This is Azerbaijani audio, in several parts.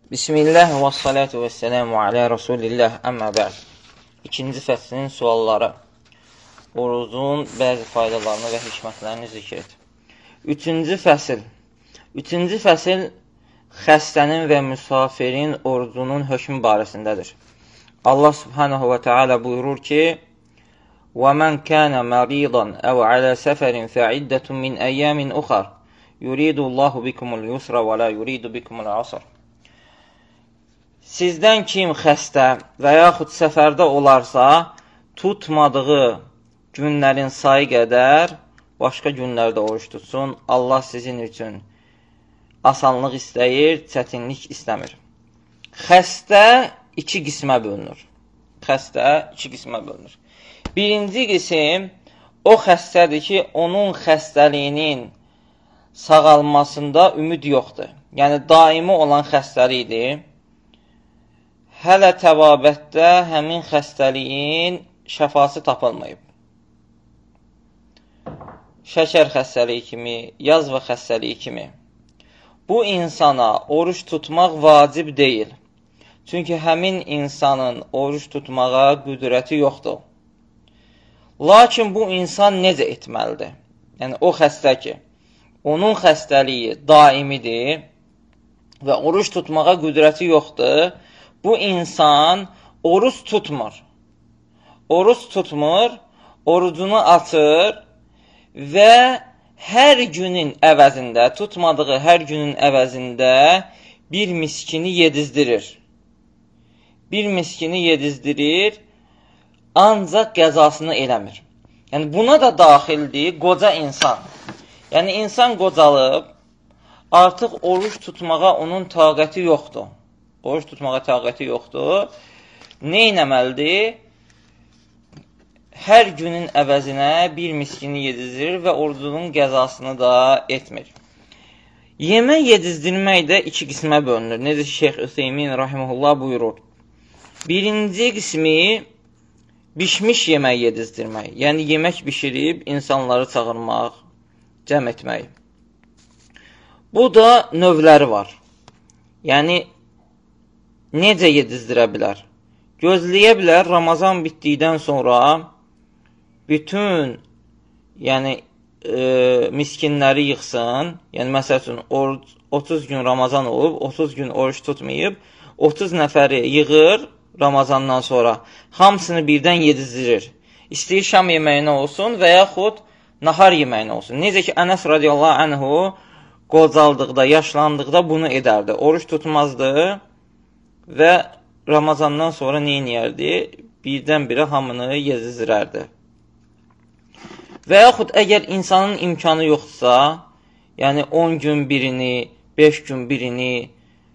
Bismillah və salatu və selamu alə Rasulillah, əmmə bə'd. İkinci fəslin sualları. Orucun bəzi faydalarını və hikmətlərini zikr et. Üçüncü fəsil xəstənin və müsafirin orucunun hökmü barəsindədir. Allah subhanahu və teala buyurur ki, وَمَنْ كَانَ مَرِيضًا أَوْ عَلَى سَفَرٍ فَعِدَّةٌ مِنْ أَيَّامٍ أُخَرٍ يُرِيدُ اللَّهُ بِكُمُ الْيُسْرَ وَلَا يُرِيدُ بِكُمُ الْعَسْرَ. Sizdən kim xəstə və yaxud səfərdə olarsa, tutmadığı günlərin sayı qədər başqa günlərdə oruç tutsun. Allah sizin üçün asanlıq istəyir, çətinlik istəmir. Xəstə iki qismə bölünür. Birinci qism o xəstədir ki, onun xəstəliyinin sağalmasında ümid yoxdur. Yəni, daimi olan xəstəlikdir. Hələ təbabətdə həmin xəstəliyin şəfası tapılmayıb. Şəkər xəstəliyi kimi, yazva xəstəliyi kimi. Bu insana oruç tutmaq vacib deyil. Çünki həmin insanın oruç tutmağa qüdrəti yoxdur. Lakin bu insan necə etməlidir? Yəni, o xəstə ki, onun xəstəliyi daimidir və oruç tutmağa qüdrəti yoxdur. Bu insan oruç tutmur, orucunu açır və hər günün əvəzində, tutmadığı hər günün əvəzində bir miskini yedizdirir, ancaq qəzasını eləmir. Yəni, buna da daxildir qoca insan. Yəni, insan qocalıb, artıq oruç tutmağa onun taqəti yoxdur. Nə etməlidir? Hər günün əvəzinə bir miskini yedizdirir və orucunun qəzasını da etmir. Yemək yedizdirmək də iki qismə bölünür. Necə Şeyx Üseymin rahimehullah buyurur. Birinci qismi bişmiş yemək yedizdirmək. Yəni, yemək bişirib insanları çağırmaq, cəm etmək. Bu da növləri var. Yəni, necə yedizdirə bilər? Gözləyə bilər, Ramazan bitdikdən sonra bütün miskinləri yıxsın. Yəni, məsəl üçün, 30 gün Ramazan olub, 30 gün oruç tutmayıb, 30 nəfəri yığır Ramazandan sonra. Hamısını birdən yedizdirir. İstəyir şam yeməyinə olsun və yaxud nahar yeməyinə olsun. Necə ki, Ənəs radiyallahu anhu qocaldıqda, yaşlandıqda bunu edərdi. Oruç tutmazdı. Və Ramazandan sonra neyniyərdi? Birdən-birə hamını yedizdirərdi. Və yaxud əgər insanın imkanı yoxdursa, yəni 10 gün birini, 5 gün birini,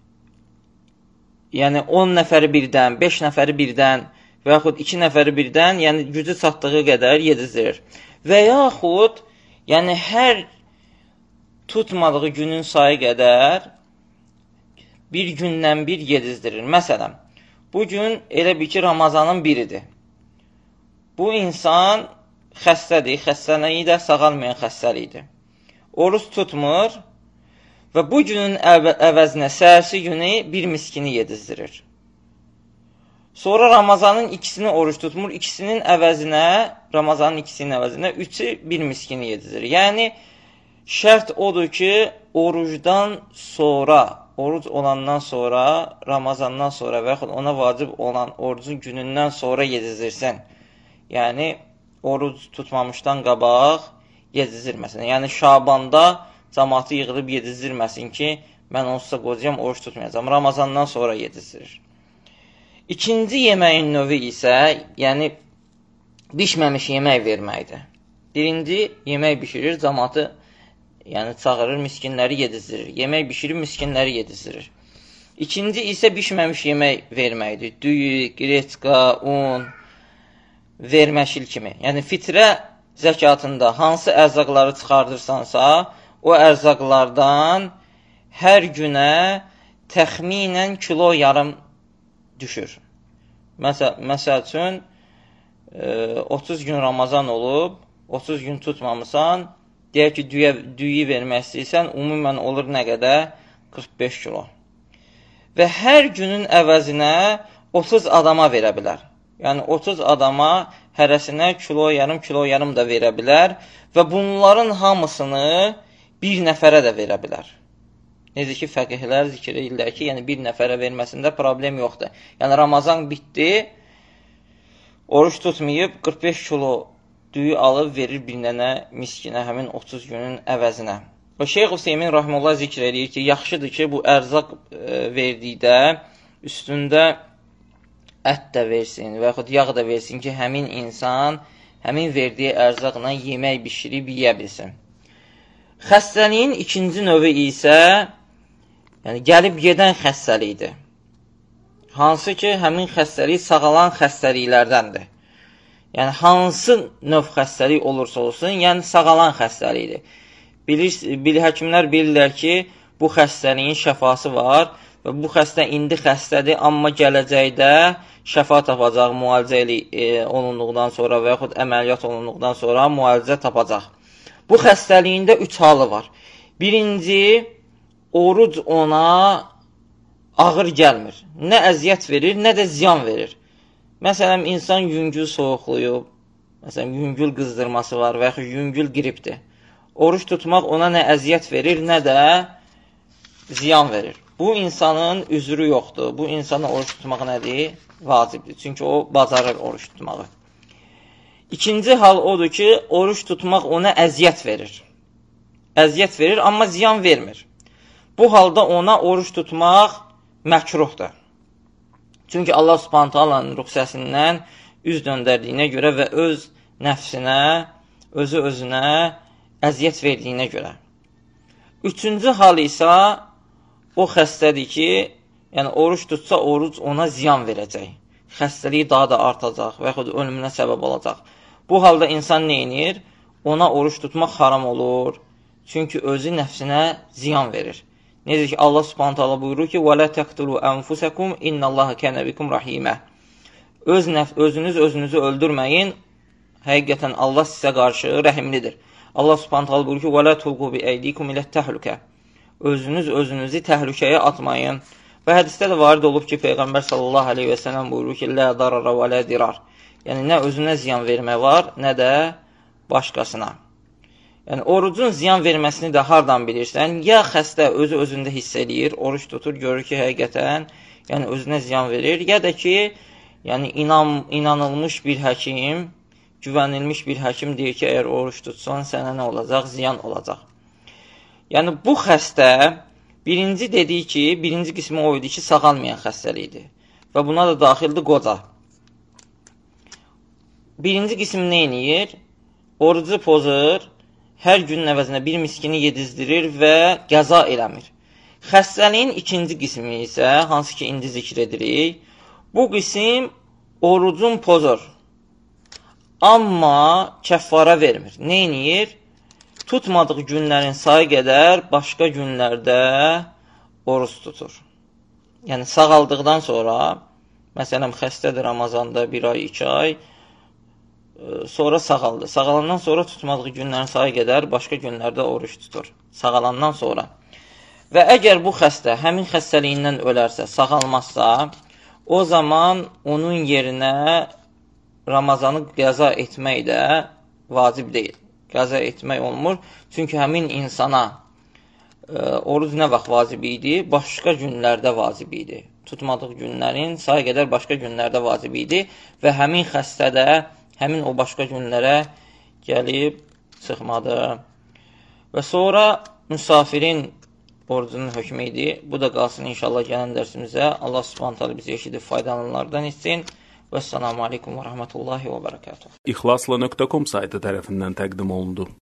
yəni 10 nəfəri birdən, 5 nəfəri birdən və yaxud 2 nəfəri birdən, yəni gücü çatdığı qədər yedizdirir. Və yaxud, yəni hər tutmadığı günün sayı qədər bir gündən bir yedizdirir. Məsələn, bugün elə bir ki, Ramazanın biridir. Bu insan xəstədir, xəstəliyi də sağalmayan xəstəlikdir. Oruç tutmur və bu günün əvəzinə səhərsi günü bir miskini yedizdirir. Sonra Ramazanın ikisini oruç tutmur, Ramazanın ikisinin əvəzinə üçü bir miskini yedizdirir. Yəni, şərt odur ki, oruc olandan sonra, Ramazandan sonra və yaxud ona vacib olan orucun günündən sonra yedizdirsən. Yəni, oruc tutmamışdan qabaq yedizdirməsin. Yəni, Şabanda cəmaatı yığılıb yedizdirməsin ki, mən onsuz da qocayam, oruc tutmayacam. Ramazandan sonra yedizdirir. İkinci yeməyin növü isə, yəni, bişməmiş yemək verməkdir. Birinci, yemək bişirir, cəmaatı çağırır, miskinləri yedizdirir. Yemək bişirib, miskinləri yedizdirir. İkinci isə bişməmiş yemək verməkdir. Düyü, qreçka, un, verməşil kimi. Yəni, fitrə zəkatında hansı ərzaqları çıxardırsansa, o ərzaqlardan hər günə təxminən kilo yarım düşür. Məsəl üçün, 30 gün Ramazan olub, 30 gün tutmamısan, deyək ki, düyü vermək istəyirsən, ümumən olur nə qədər? 45 kilo. və hər günün əvəzinə 30 adama verə bilər. Yəni 30 adama hərəsinə kilo yarım da verə bilər və bunların hamısını bir nəfərə də verə bilər. Necə ki, fəqihlər zikr edirlər ki, yəni bir nəfərə verməsində problem yoxdur. Yəni Ramazan bitdi, oruç tutmayıb 45 kilo düyü alıb verir bir dənə miskinə həmin 30 günün əvəzinə. Və Şeyx Hüseymin Rahimullah zikr edir ki, yaxşıdır ki, bu ərzaq verdikdə üstündə ət də versin və yaxud yağ da versin ki, həmin insan həmin verdiyi ərzaqla yemək bişirib yeyə bilsin. Xəstəliyin ikinci növü isə yəni gəlib gedən xəstəlikdir. Hansı ki, həmin xəstəlik sağalan xəstəliklərdəndir. Yəni, hansı növ xəstəlik olursa olsun, yəni sağalan xəstəlikdir. Həkimlər bilirlər ki, bu xəstəliyin şəfası var və bu xəstə indi xəstədir, amma gələcəkdə şəfa tapacaq, müalicə olunduqdan sonra və yaxud əməliyyat olunduqdan sonra müalicə tapacaq. Bu xəstəliyində 3 halı var. Birinci, oruc ona ağır gəlmir. Nə əziyyət verir, nə də ziyan verir. Məsələn, insan yüngül soyuqluyub, məsələn, yüngül qızdırması var və yaxud yüngül qripdir. Oruç tutmaq ona nə əziyyət verir, nə də ziyan verir. Bu insanın üzrü yoxdur. Bu insana oruç tutmaq nədir? Vacibdir. Çünki o bacarır oruç tutmağı. İkinci hal odur ki, oruç tutmaq ona əziyyət verir. Əziyyət verir, amma ziyan vermir. Bu halda ona oruç tutmaq məkruhdur. Çünki Allah Subhanahu taalanın rüxsəsindən üz döndərdiyinə görə və öz nəfsinə, özünə əziyyət verdiyinə görə. Üçüncü hal isə o xəstədir ki, yəni oruç tutsa, oruc ona ziyan verəcək. Xəstəliyi daha da artacaq və yaxud ölümünə səbəb olacaq. Bu halda insan neynir? Ona oruç tutmaq haram olur. Çünki özü nəfsinə ziyan verir. Necə ki, Allah Subhanahu taala buyurur ki, وَلَا تَقْتُلُوا أَنْفُسَكُمْ إِنَّ اللّٰهَ كَانَ بِكُمْ رَحِيمًا Özünüzü öldürməyin. Həqiqətən Allah sizə qarşı rəhimlidir. Allah Subhanahu taala buyurur ki, وَلَا تُلْقُوا بِأَيْدِيكُمْ إِلَى التَّهْلُكَةِ Özünüzü təhlükəyə atmayın. Və hədisdə də varid olub ki, Peyğəmbər sallallahu aleyhi və sələm buyurur ki, لَا ضَرَرَ وَلَا dirar. Yəni, nə özünə ziyan vermək var, nə də başqasına. Yəni, orucun ziyan verməsini də hardan bilirsən? Ya xəstə özündə hiss edir, oruç tutur, görür ki, həqiqətən yəni, özünə ziyan verir, ya da ki, yəni, inanılmış bir həkim, güvənilmiş bir həkim deyir ki, əgər oruç tutsan, sənə nə olacaq? Ziyan olacaq. Yəni, bu xəstə, birinci dediyi ki, birinci qismi o idi ki, sağalmayan xəstəlikdir. Və buna da daxildir qoca. Birinci qism nə edir? Orucu pozur, hər günün əvəzinə bir miskini yedizdirir və qəza eləmir. Xəstəliyin ikinci qismi isə, hansı ki, indi zikr edirik, bu qism orucun pozur. Amma kəffara vermir. Nə edir? Tutmadığı günlərin sayı qədər başqa günlərdə oruç tutur. Yəni, sağaldıqdan sonra, məsələn, xəstədir Ramazanda 1 ay, 2 ay, sonra sağaldı. Sağalandan sonra tutmadığı günlərin sayı qədər başqa günlərdə oruç tutur. Sağalandan sonra. Və əgər bu xəstə həmin xəstəliyindən ölərsə, sağalmazsa, o zaman onun yerinə Ramazanı qəza etmək də vacib deyil. Qəza etmək olmur. Çünki həmin insana oruc nə vaxt vacib idi? Başqa günlərdə vacib idi. Tutmadığı günlərin sayı qədər başqa günlərdə vacib idi və həmin xəstə də həmin o başqa günlərə gəlib çıxmadı. Və sonra müsafirin orucunun hökmü idi. Bu da qalsın inşallah gələn dərsimizə. Allah Subhanahu taala bizi eşidib faydalananlardan etsin. Vəssalamu aleykum və rəhmətullahi və bərəkatuhu. İxlasla.com saytı tərəfindən təqdim olundu.